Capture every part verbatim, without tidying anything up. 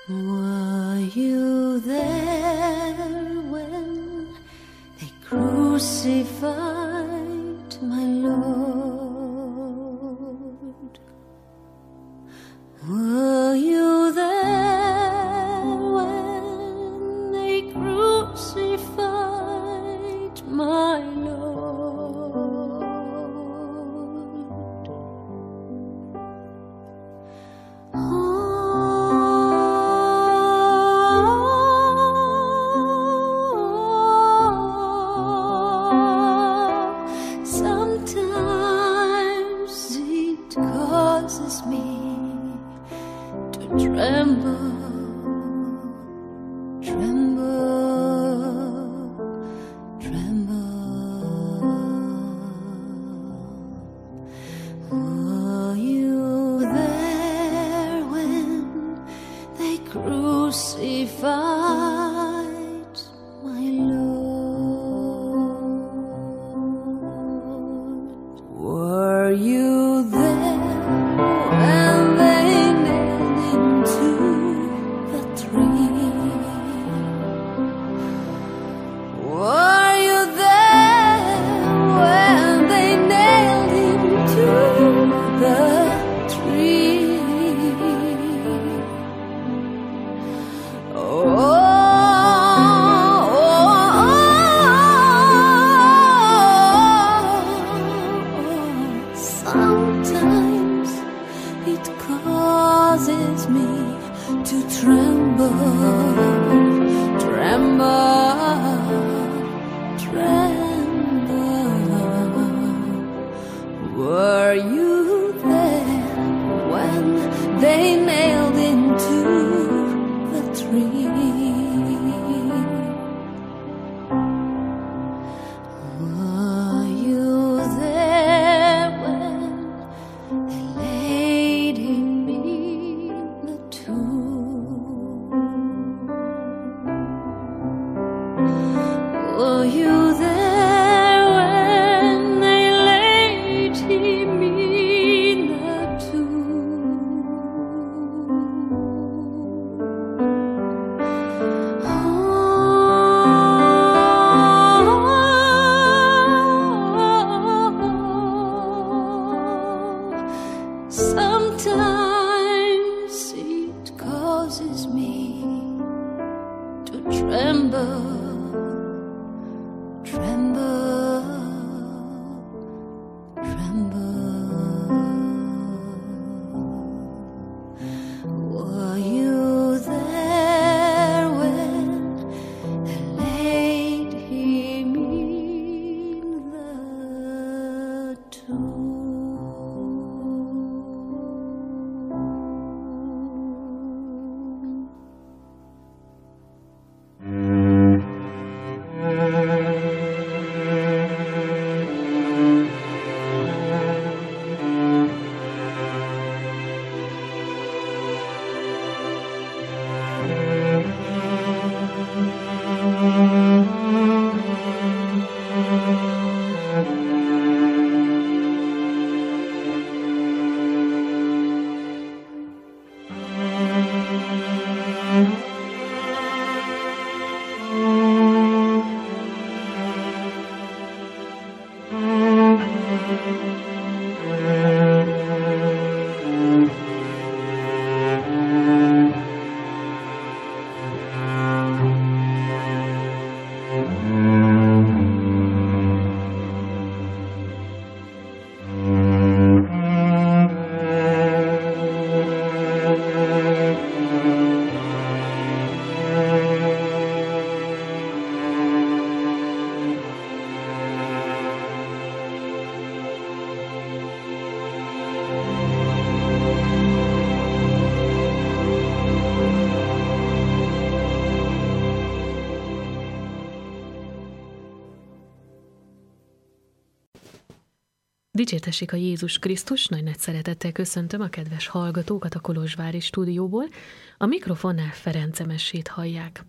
Were you there when they crucified my Lord? Were you there when they crucified my Lord? Oh, tremble, tremble, tremble. Were you there when they crucified my Lord? Were you there when they Dicsértessék a Jézus Krisztus, nagy-nagy szeretettel köszöntöm a kedves hallgatókat a Kolozsvári stúdióból. A mikrofonnál Ferenc Emessét hallják.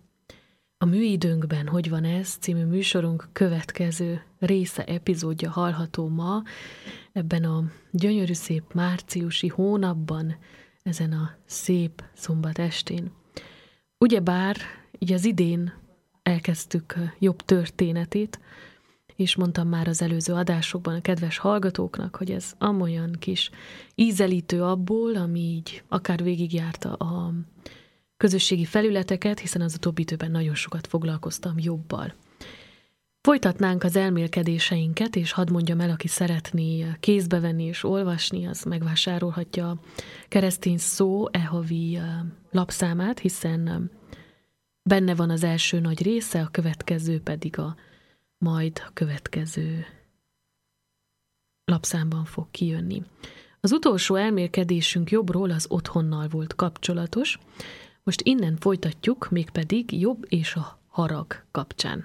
A Műidőnkben Hogy van ez című műsorunk következő része, epizódja hallható ma, ebben a gyönyörű szép márciusi hónapban, ezen a szép szombat estén. Ugyebár így az idén elkezdtük Jobb történetét, és mondtam már az előző adásokban a kedves hallgatóknak, hogy ez amolyan kis ízelítő abból, ami így akár végigjárta a közösségi felületeket, hiszen az utóbbi időben nagyon sokat foglalkoztam Jobbal. Folytatnánk az elmélkedéseinket, és hadd mondjam el, aki szeretné kézbe venni és olvasni, az megvásárolhatja a Keresztény Szó e-havi lapszámát, hiszen benne van az első nagy része, a következő pedig a majd a következő lapszámban fog kijönni. Az utolsó elmélkedésünk Jobbról az otthonnal volt kapcsolatos, most innen folytatjuk, mégpedig Jobb és a harag kapcsán.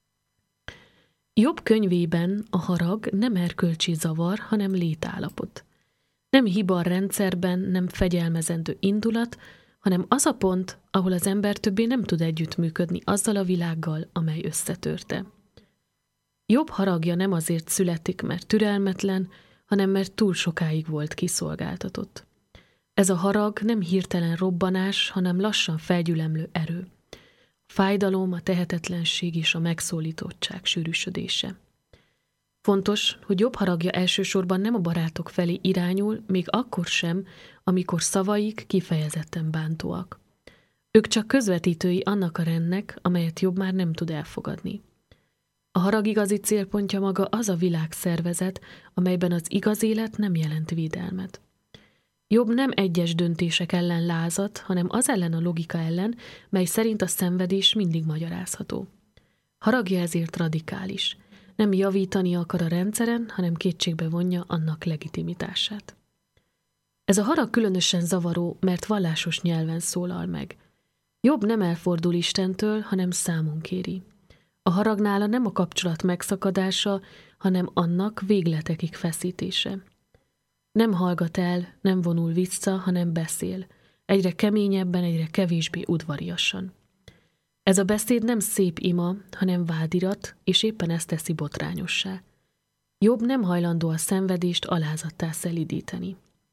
Jobb könyvében a harag nem erkölcsi zavar, hanem létállapot. Nem hiba a rendszerben, nem fegyelmezendő indulat, hanem az a pont, ahol az ember többé nem tud együttműködni azzal a világgal, amely összetörte. Jobb haragja nem azért születik, mert türelmetlen, hanem mert túl sokáig volt kiszolgáltatott. Ez a harag nem hirtelen robbanás, hanem lassan felgyülemlő erő. A fájdalom, a tehetetlenség és a megszólítottság sűrűsödése. Fontos, hogy Jobb haragja elsősorban nem a barátok felé irányul, még akkor sem, amikor szavaik kifejezetten bántóak. Ők csak közvetítői annak a rendnek, amelyet Jobb már nem tud elfogadni. A harag igazi célpontja maga az a világszervezet, amelyben az igaz élet nem jelent védelmet. Jobb nem egyes döntések ellen lázad, hanem az ellen a logika ellen, mely szerint a szenvedés mindig magyarázható. Haragja ezért radikális. Nem javítani akar a rendszeren, hanem kétségbe vonja annak legitimitását. Ez a harag különösen zavaró, mert vallásos nyelven szólal meg. Jobb nem elfordul Istentől, hanem számon kéri. A harag nála nem a kapcsolat megszakadása, hanem annak végletekig feszítése. Nem hallgat el, nem vonul vissza, hanem beszél. Egyre keményebben, egyre kevésbé udvariasan. Ez a beszéd nem szép ima, hanem vádirat, és éppen ezt teszi botrányossá. Jobb nem hajlandó a szenvedést alázattá szelídíteni.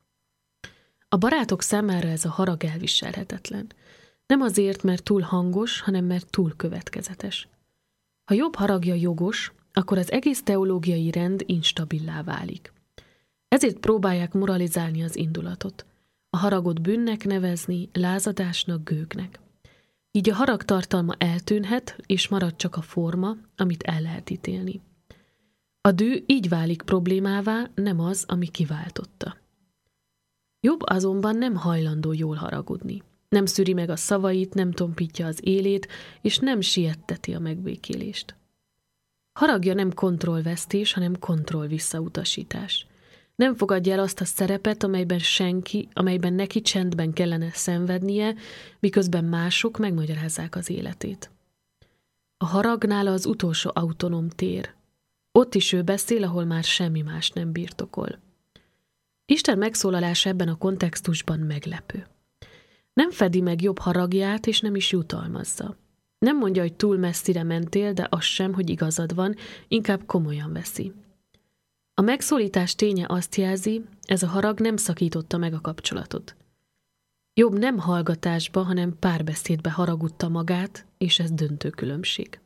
A barátok számára ez a harag elviselhetetlen. Nem azért, mert túl hangos, hanem mert túl következetes. Ha Jobb haragja jogos, akkor az egész teológiai rend instabilá válik. Ezért próbálják moralizálni az indulatot. A haragot bűnnek nevezni, lázadásnak, gőgnek. Így a harag tartalma eltűnhet, és marad csak a forma, amit el lehet ítélni. A dű így válik problémává, nem az, ami kiváltotta. Jobb azonban nem hajlandó jól haragudni. Nem szűri meg a szavait, nem tompítja az élét, és nem sietteti a megbékélést. Haragja nem kontrollvesztés, hanem kontroll visszautasítás. Nem fogadja el azt a szerepet, amelyben senki, amelyben neki csendben kellene szenvednie, miközben mások megmagyarázzák az életét. A harag nála az utolsó autonóm tér. Ott is ő beszél, ahol már semmi más nem birtokol. Isten megszólalása ebben a kontextusban meglepő. Nem fedi meg Jobb haragját, és nem is jutalmazza. Nem mondja, hogy túl messzire mentél, de az sem, hogy igazad van, inkább komolyan veszi. A megszólítás ténye azt jelzi, ez a harag nem szakította meg a kapcsolatot. Jobb nem hallgatásba, hanem párbeszédbe haragudta magát, és ez döntő különbség.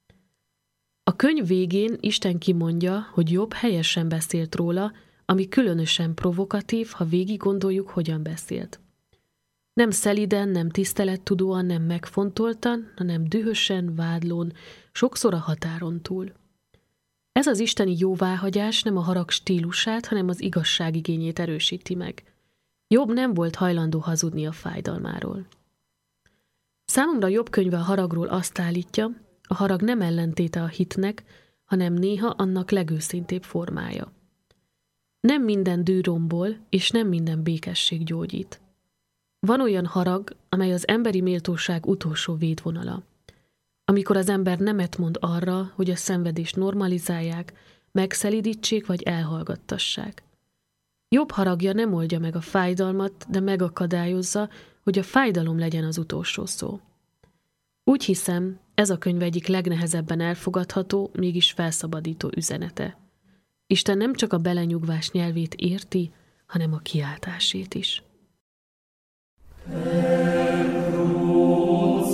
A könyv végén Isten kimondja, hogy Jobb helyesen beszélt róla, ami különösen provokatív, ha végig gondoljuk, hogyan beszélt. Nem szeliden, nem tisztelettudóan, nem megfontoltan, hanem dühösen, vádlón, sokszor a határon túl. Ez az isteni jóváhagyás nem a harag stílusát, hanem az igazság igényét erősíti meg. Jobb nem volt hajlandó hazudni a fájdalmáról. Számomra Jobb könyve a haragról azt állítja, a harag nem ellentéte a hitnek, hanem néha annak legőszintébb formája. Nem minden dű rombol, és nem minden békesség gyógyít. Van olyan harag, amely az emberi méltóság utolsó védvonala. Amikor az ember nemet mond arra, hogy a szenvedést normalizálják, megszelídítsék vagy elhallgattassák. Jobb haragja nem oldja meg a fájdalmat, de megakadályozza, hogy a fájdalom legyen az utolsó szó. Úgy hiszem, ez a könyv egyik legnehezebben elfogadható, mégis felszabadító üzenete. Isten nem csak a belenyugvás nyelvét érti, hanem a kiáltásét is. Petrus.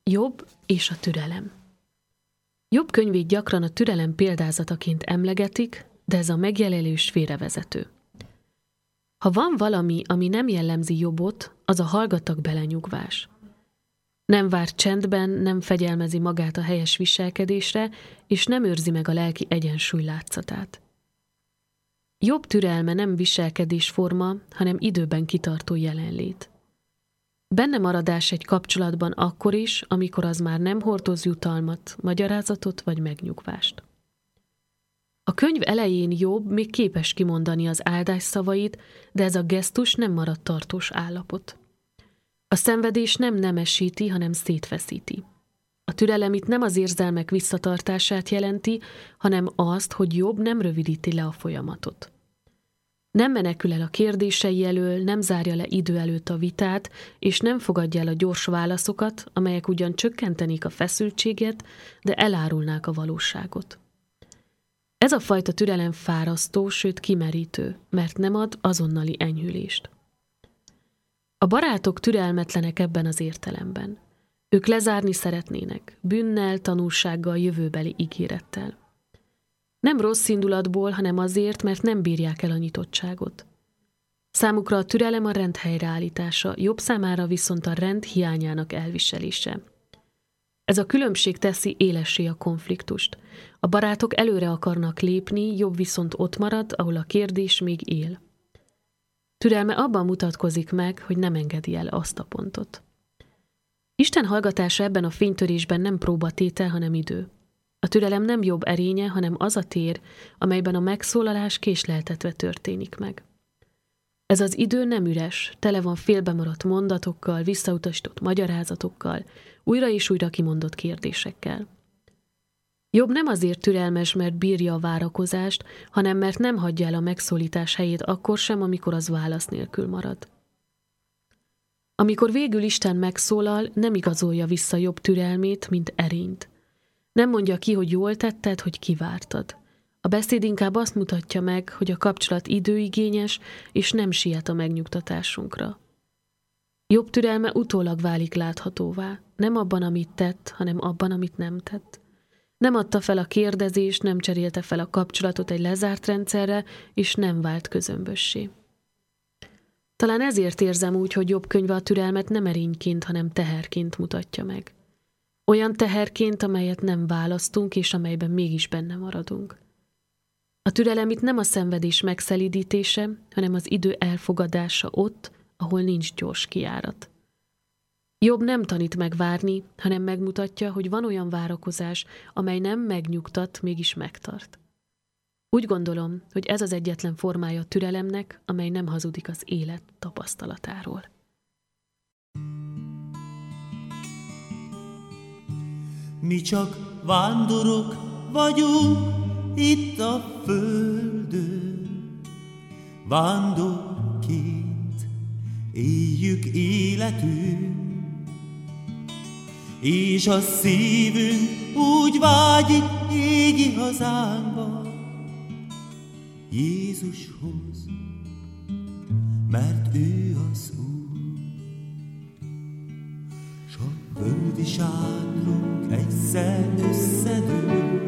Jobb és a türelem. Jobb könyvét gyakran a türelem példázataként emlegetik, de ez a megjelölés félrevezető. Ha van valami, ami nem jellemzi Jobbot, az a hallgatag belenyugvás. Nem vár csendben, nem fegyelmezi magát a helyes viselkedésre, és nem őrzi meg a lelki egyensúly látszatát. Jobb türelme nem viselkedésforma, hanem időben kitartó jelenlét. Benne maradás egy kapcsolatban akkor is, amikor az már nem hordoz jutalmat, magyarázatot vagy megnyugvást. A könyv elején Jobb még képes kimondani az áldás szavait, de ez a gesztus nem marad tartós állapot. A szenvedés nem nemesíti, hanem szétfeszíti. A türelem itt nem az érzelmek visszatartását jelenti, hanem azt, hogy Jobb nem rövidíti le a folyamatot. Nem menekül el a kérdései elől, nem zárja le idő előtt a vitát, és nem fogadja el a gyors válaszokat, amelyek ugyan csökkentenék a feszültséget, de elárulnák a valóságot. Ez a fajta türelem fárasztó, sőt kimerítő, mert nem ad azonnali enyhülést. A barátok türelmetlenek ebben az értelemben. Ők lezárni szeretnének, bűnnel, tanulsággal, jövőbeli ígérettel. Nem rossz indulatból, hanem azért, mert nem bírják el a nyitottságot. Számukra a türelem a rend helyreállítása, Jobb számára viszont a rend hiányának elviselése. Ez a különbség teszi élessé a konfliktust. A barátok előre akarnak lépni, Jobb viszont ott marad, ahol a kérdés még él. Türelme abban mutatkozik meg, hogy nem engedi el azt a pontot. Isten hallgatása ebben a fénytörésben nem próbatétel, hanem idő. A türelem nem Jobb erénye, hanem az a tér, amelyben a megszólalás késleltetve történik meg. Ez az idő nem üres, tele van félbemaradt mondatokkal, visszautasított magyarázatokkal, újra és újra kimondott kérdésekkel. Jobb nem azért türelmes, mert bírja a várakozást, hanem mert nem hagyja el a megszólítás helyét akkor sem, amikor az válasz nélkül marad. Amikor végül Isten megszólal, nem igazolja vissza Jobb türelmét, mint erényt. Nem mondja ki, hogy jól tetted, hogy kivártad. A beszéd inkább azt mutatja meg, hogy a kapcsolat időigényes, és nem siet a megnyugtatásunkra. Jobb türelme utólag válik láthatóvá, nem abban, amit tett, hanem abban, amit nem tett. Nem adta fel a kérdezést, nem cserélte fel a kapcsolatot egy lezárt rendszerre, és nem vált közömbössé. Talán ezért érzem úgy, hogy Jobb könyve a türelmet nem erényként, hanem teherként mutatja meg. Olyan teherként, amelyet nem választunk, és amelyben mégis benne maradunk. A türelem itt nem a szenvedés megszelídítése, hanem az idő elfogadása ott, ahol nincs gyors kijárat. Jobb nem tanít meg várni, hanem megmutatja, hogy van olyan várakozás, amely nem megnyugtat, mégis megtart. Úgy gondolom, hogy ez az egyetlen formája a türelemnek, amely nem hazudik az élet tapasztalatáról. Mi csak vándorok vagyunk itt a földön, vándorként éljük életünk, és a szívünk úgy vágyik égi hazánkba, Jézushoz, mert ő az Úr. S a földi sátrunk egyszer összedől,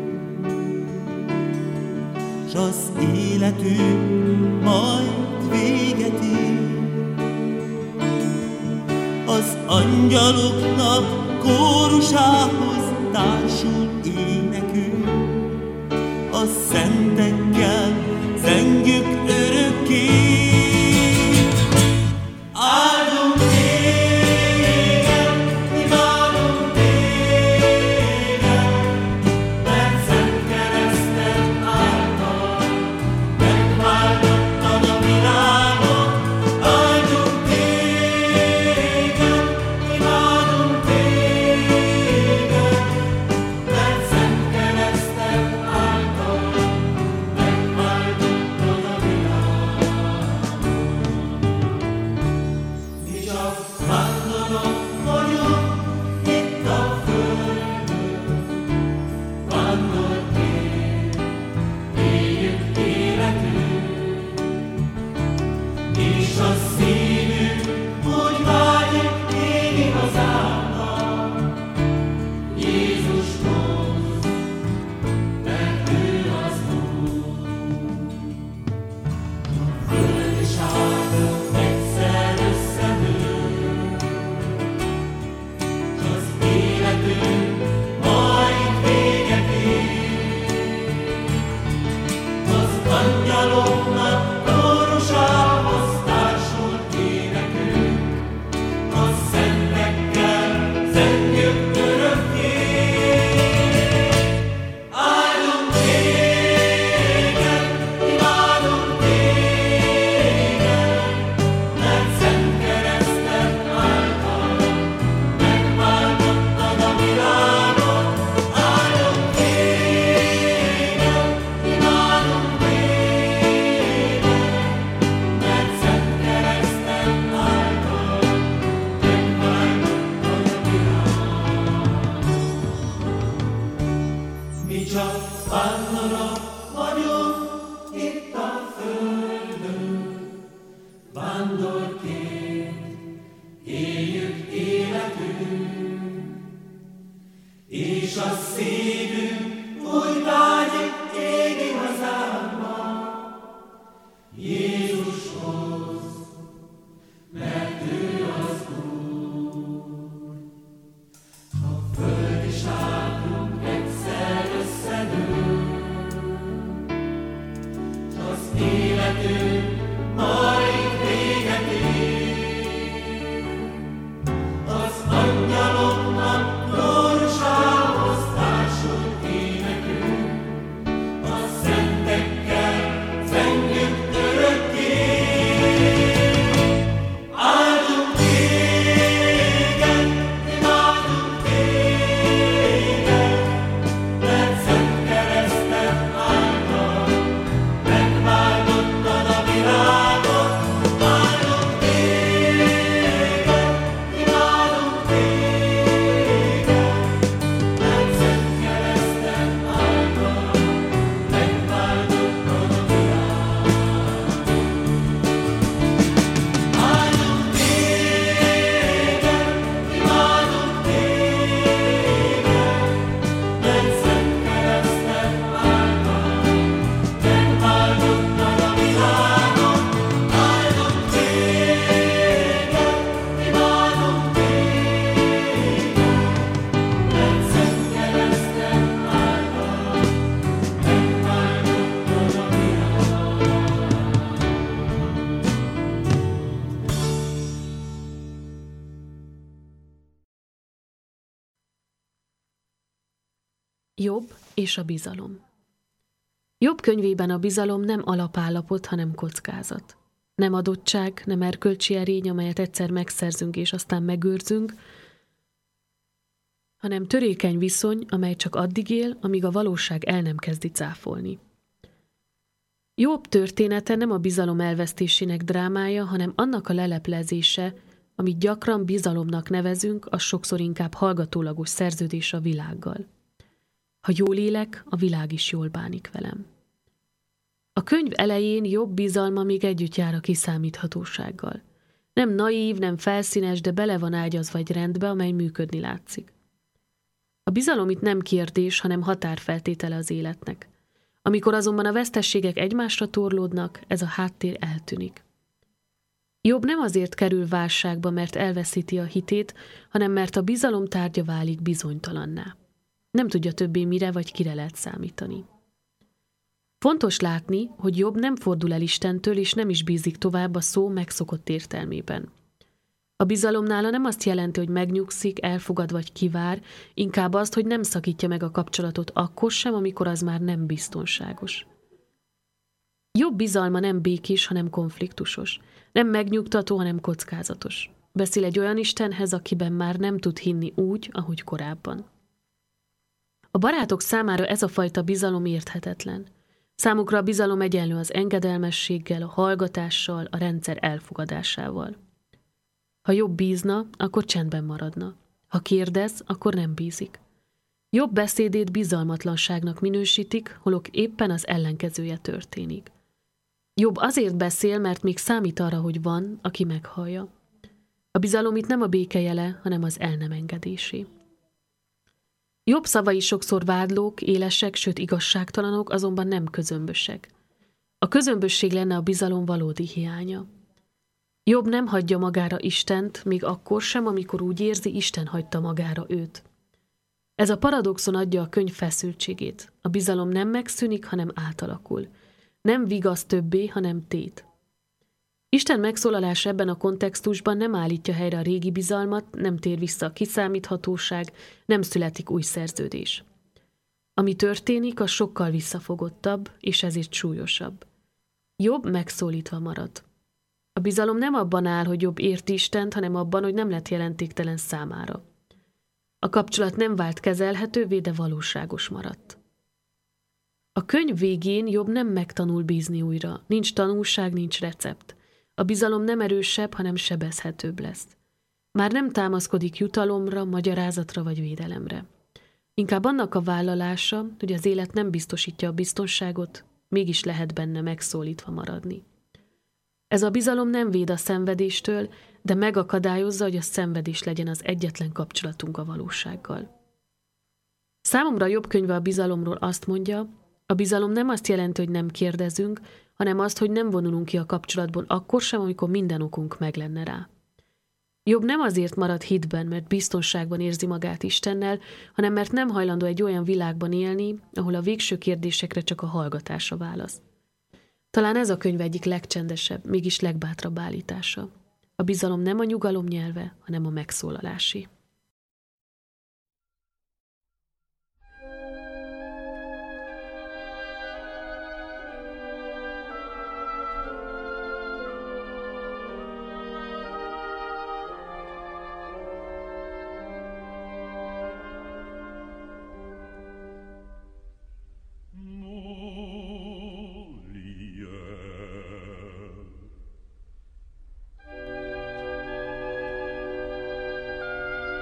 s az életünk majd véget ér. Az angyaloknak kórusához társul énekünk, a szentekkel zengjük örökké. Áldunk téged, imádunk téged, mert szent kereszted által megváltottad a világot. Áldunk téged, imádunk téged, mert szent kereszted által Jobb és a bizalom. Jobb könyvében a bizalom nem alapállapot, hanem kockázat. Nem adottság, nem erkölcsi erény, amelyet egyszer megszerzünk és aztán megőrzünk, hanem törékeny viszony, amely csak addig él, amíg a valóság el nem kezdi cáfolni. Jobb története nem a bizalom elvesztésének drámája, hanem annak a leleplezése, amit gyakran bizalomnak nevezünk, az sokszor inkább hallgatólagos szerződés a világgal. Ha jól élek, a világ is jól bánik velem. A könyv elején Jobb bizalma még együtt jár a kiszámíthatósággal. Nem naív, nem felszínes, de bele van ágyazva egy rendbe, amely működni látszik. A bizalom itt nem kérdés, hanem határfeltétele az életnek. Amikor azonban a vesztességek egymásra torlódnak, ez a háttér eltűnik. Jobb nem azért kerül válságba, mert elveszíti a hitét, hanem mert a bizalom tárgya válik bizonytalanná. Nem tudja többé mire vagy kire lehet számítani. Fontos látni, hogy Jobb nem fordul el Istentől, és nem is bízik tovább a szó megszokott értelmében. A bizalom nála nem azt jelenti, hogy megnyugszik, elfogad vagy kivár, inkább azt, hogy nem szakítja meg a kapcsolatot akkor sem, amikor az már nem biztonságos. Jobb bizalma nem békés, hanem konfliktusos. Nem megnyugtató, hanem kockázatos. Beszél egy olyan Istenhez, akiben már nem tud hinni úgy, ahogy korábban. A barátok számára ez a fajta bizalom érthetetlen. Számukra a bizalom egyenlő az engedelmességgel, a hallgatással, a rendszer elfogadásával. Ha Jobb bízna, akkor csendben maradna. Ha kérdez, akkor nem bízik. Jobb beszédét bizalmatlanságnak minősítik, holott éppen az ellenkezője történik. Jobb azért beszél, mert még számít arra, hogy van, aki meghallja. A bizalom itt nem a béke jele, hanem az el nem engedésé. Jobb szavai sokszor vádlók, élesek, sőt igazságtalanok, azonban nem közömbösek. A közömbösség lenne a bizalom valódi hiánya. Jobb nem hagyja magára Istent, még akkor sem, amikor úgy érzi, Isten hagyta magára őt. Ez a paradoxon adja a könyv feszültségét. A bizalom nem megszűnik, hanem átalakul. Nem vigasz többé, hanem tét. Isten megszólalása ebben a kontextusban nem állítja helyre a régi bizalmat, nem tér vissza a kiszámíthatóság, nem születik új szerződés. Ami történik, az sokkal visszafogottabb, és ezért súlyosabb. Jobb megszólítva marad. A bizalom nem abban áll, hogy Jobb érti Istent, hanem abban, hogy nem lett jelentéktelen számára. A kapcsolat nem vált kezelhetővé, de valóságos maradt. A könyv végén Jobb nem megtanul bízni újra. Nincs tanulság, nincs recept. A bizalom nem erősebb, hanem sebezhetőbb lesz. Már nem támaszkodik jutalomra, magyarázatra vagy védelemre. Inkább annak a vállalása, hogy az élet nem biztosítja a biztonságot, mégis lehet benne megszólítva maradni. Ez a bizalom nem véd a szenvedéstől, de megakadályozza, hogy a szenvedés legyen az egyetlen kapcsolatunk a valósággal. Számomra Jobb könyve a bizalomról azt mondja, a bizalom nem azt jelenti, hogy nem kérdezünk, hanem azt, hogy nem vonulunk ki a kapcsolatból akkor sem, amikor minden okunk meg lenne rá. Jobb nem azért marad hitben, mert biztonságban érzi magát Istennel, hanem mert nem hajlandó egy olyan világban élni, ahol a végső kérdésekre csak a hallgatás a válasz. Talán ez a könyv egyik legcsendesebb, mégis legbátrabb állítása. A bizalom nem a nyugalom nyelve, hanem a megszólalásé. Molière.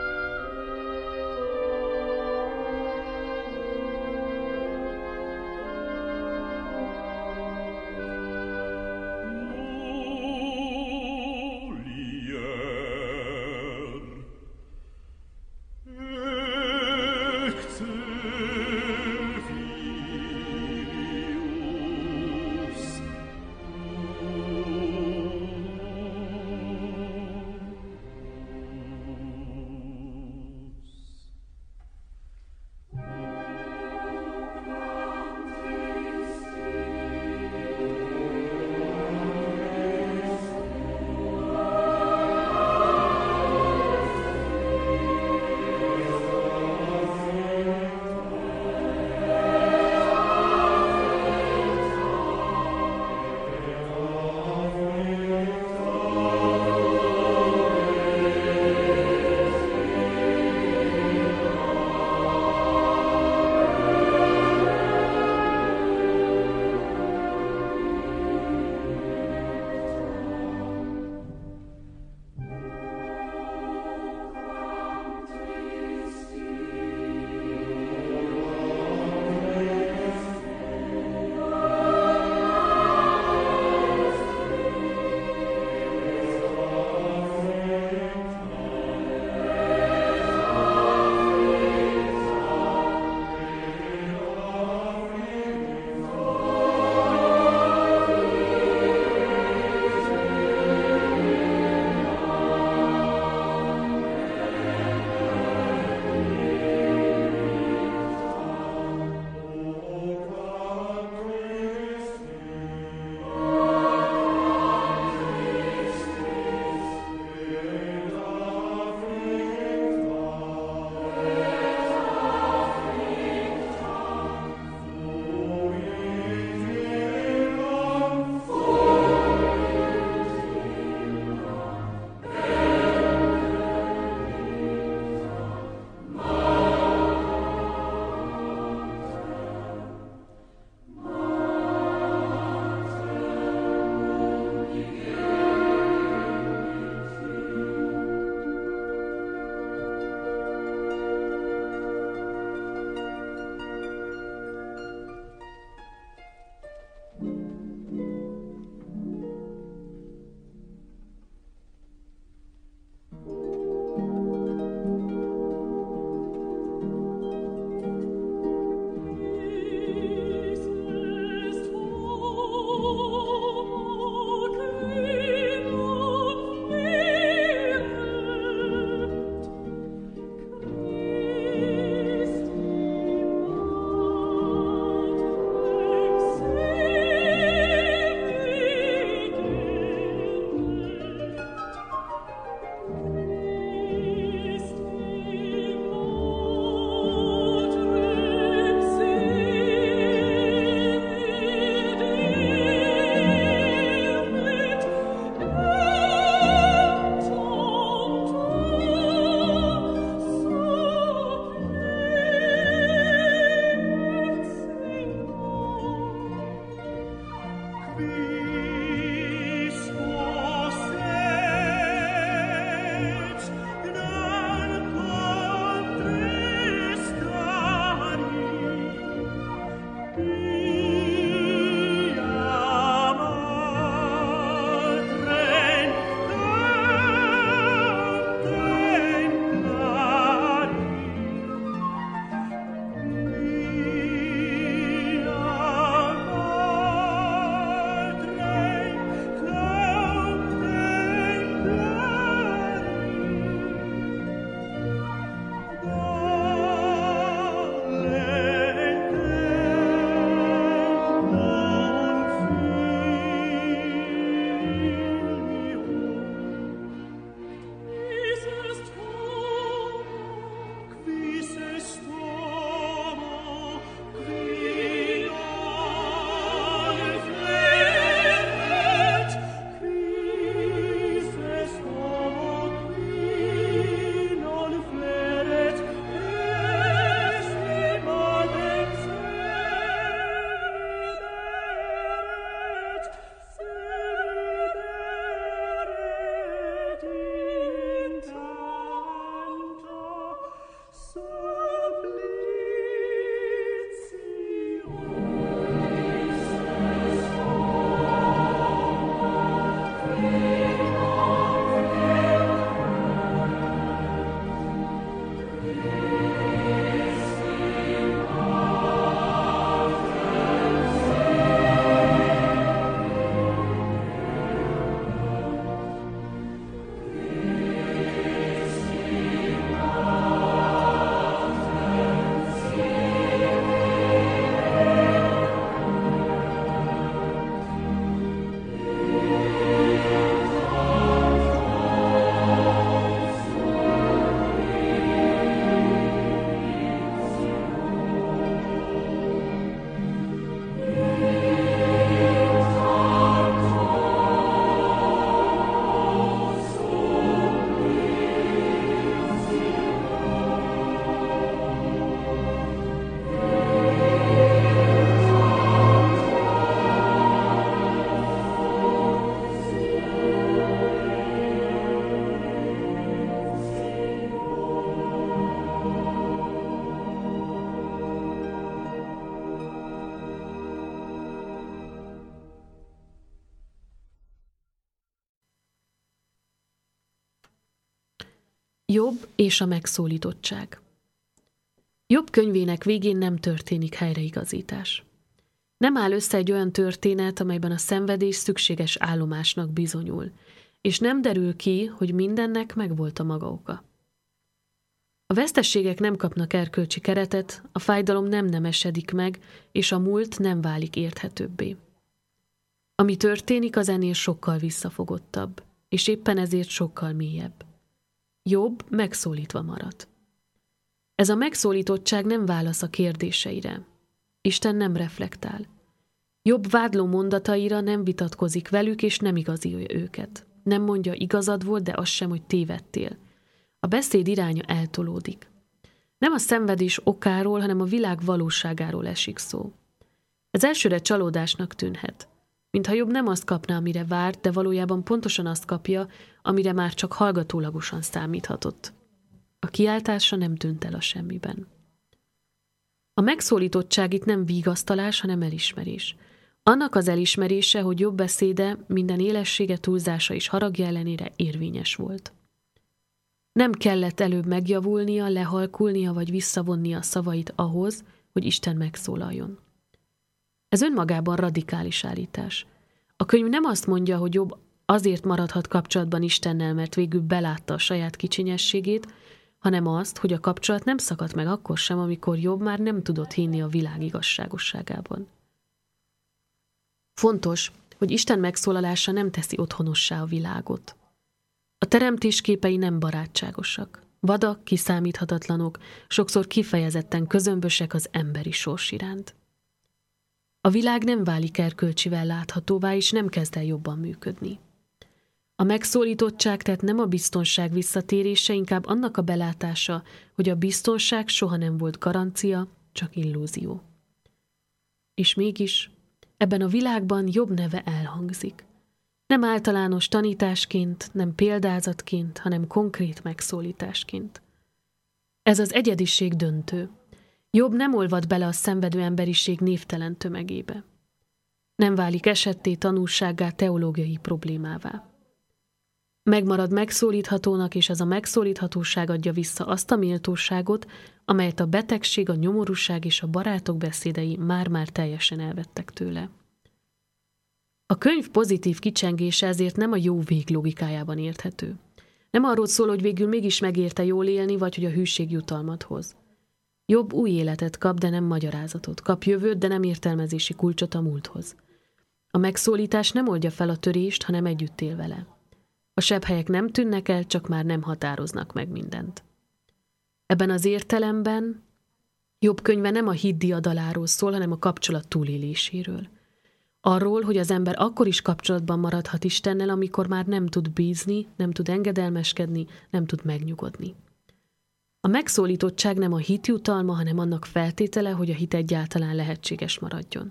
Jobb és a megszólítottság. Jobb könyvének végén nem történik helyreigazítás. Nem áll össze egy olyan történet, amelyben a szenvedés szükséges állomásnak bizonyul, és nem derül ki, hogy mindennek megvolt a maga oka. A veszteségek nem kapnak erkölcsi keretet, a fájdalom nem nemesedik meg, és a múlt nem válik érthetőbbé. Ami történik, az ennél sokkal visszafogottabb, és éppen ezért sokkal mélyebb. Jobb megszólítva marad. Ez a megszólítottság nem válasz a kérdéseire. Isten nem reflektál. Jobb vádló mondataira nem vitatkozik velük, és nem igazolja őket. Nem mondja, igazad volt, de az sem, hogy tévedtél. A beszéd iránya eltolódik. Nem a szenvedés okáról, hanem a világ valóságáról esik szó. Ez elsőre csalódásnak tűnhet. Mintha Jobb nem azt kapná, amire várt, de valójában pontosan azt kapja, amire már csak hallgatólagosan számíthatott. A kiáltása nem tűnt el a semmiben. A megszólítottság itt nem vigasztalás, hanem elismerés. Annak az elismerése, hogy Jobb beszéde minden élessége, túlzása és haragja ellenére érvényes volt. Nem kellett előbb megjavulnia, lehalkulnia vagy visszavonnia a szavait ahhoz, hogy Isten megszólaljon. Ez önmagában radikális állítás. A könyv nem azt mondja, hogy Jobb azért maradhat kapcsolatban Istennel, mert végül belátta a saját kicsinyességét, hanem azt, hogy a kapcsolat nem szakadt meg akkor sem, amikor Jobb már nem tudott hinni a világ igazságosságában. Fontos, hogy Isten megszólalása nem teszi otthonossá a világot. A teremtés képei nem barátságosak. Vadak, kiszámíthatatlanok, sokszor kifejezetten közömbösek az emberi sors iránt. A világ nem válik erkölcsivel láthatóvá, és nem kezd el jobban működni. A megszólítottság tehát nem a biztonság visszatérése, inkább annak a belátása, hogy a biztonság soha nem volt garancia, csak illúzió. És mégis ebben a világban Jobb neve elhangzik. Nem általános tanításként, nem példázatként, hanem konkrét megszólításként. Ez az egyediség döntő. Jobb nem olvad bele a szenvedő emberiség névtelen tömegébe. Nem válik esetté, tanulsággá, teológiai problémává. Megmarad megszólíthatónak, és ez a megszólíthatóság adja vissza azt a méltóságot, amelyet a betegség, a nyomorúság és a barátok beszédei már-már teljesen elvettek tőle. A könyv pozitív kicsengése ezért nem a jó vég logikájában érthető. Nem arról szól, hogy végül mégis megérte jól élni, vagy hogy a hűség jutalmat hoz. Jobb új életet kap, de nem magyarázatot. Kap jövőt, de nem értelmezési kulcsot a múlthoz. A megszólítás nem oldja fel a törést, hanem együtt él vele. A sebhelyek nem tűnnek el, csak már nem határoznak meg mindent. Ebben az értelemben Jobb könyve nem a hit diadaláról szól, hanem a kapcsolat túléléséről. Arról, hogy az ember akkor is kapcsolatban maradhat Istennel, amikor már nem tud bízni, nem tud engedelmeskedni, nem tud megnyugodni. A megszólítottság nem a hit jutalma, hanem annak feltétele, hogy a hit egyáltalán lehetséges maradjon.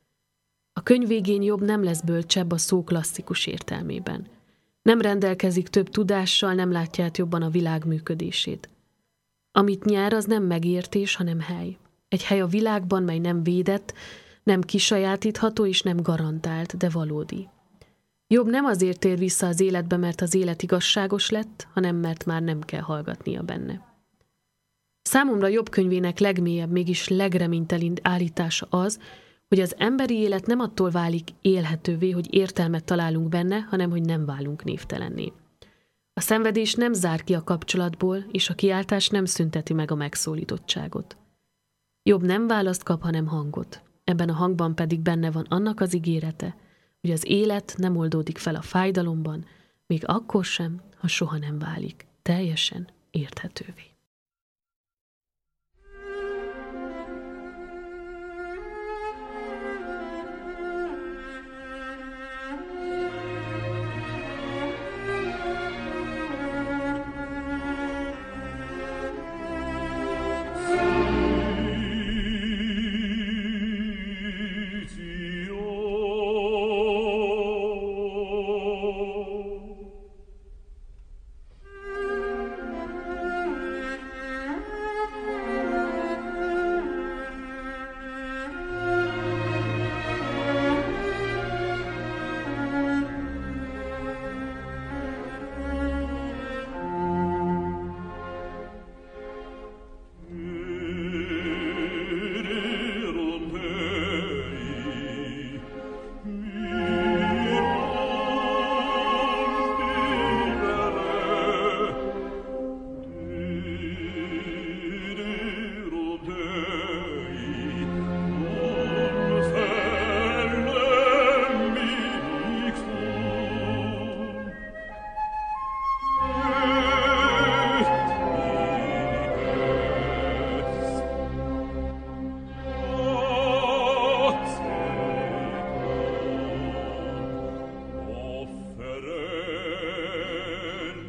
A könyv végén Jobb nem lesz bölcsebb a szó klasszikus értelmében. Nem rendelkezik több tudással, nem látja át jobban a világ működését. Amit nyer, az nem megértés, hanem hely. Egy hely a világban, mely nem védett, nem kisajátítható és nem garantált, de valódi. Jobb nem azért tér vissza az életbe, mert az élet igazságos lett, hanem mert már nem kell hallgatnia benne. Számomra Jobb könyvének legmélyebb, mégis legreménytelibb állítása az, hogy az emberi élet nem attól válik élhetővé, hogy értelmet találunk benne, hanem hogy nem válunk névtelenné. A szenvedés nem zár ki a kapcsolatból, és a kiáltás nem szünteti meg a megszólítottságot. Jobb nem választ kap, hanem hangot. Ebben a hangban pedig benne van annak az ígérete, hogy az élet nem oldódik fel a fájdalomban, még akkor sem, ha soha nem válik teljesen érthetővé. Thank you.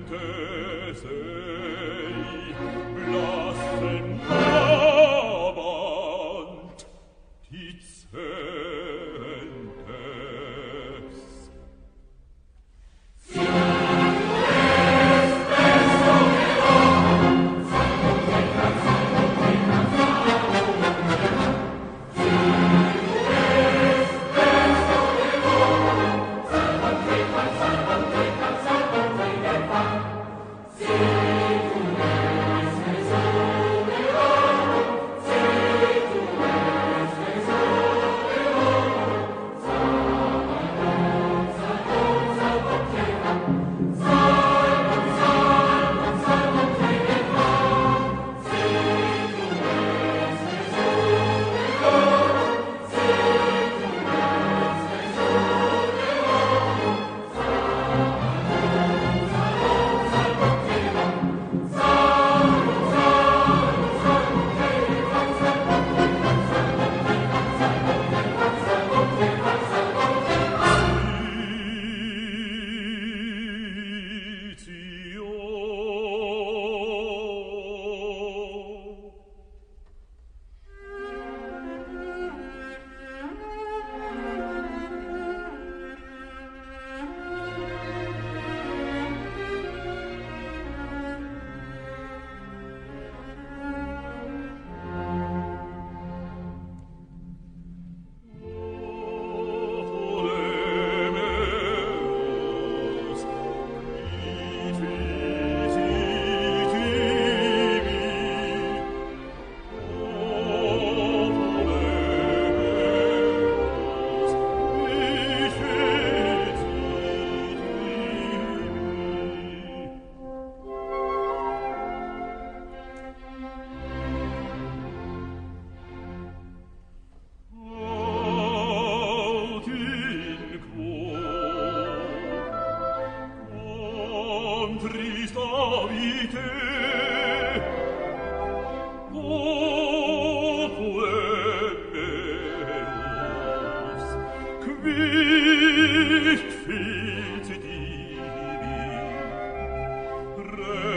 Nicht fehlt dir,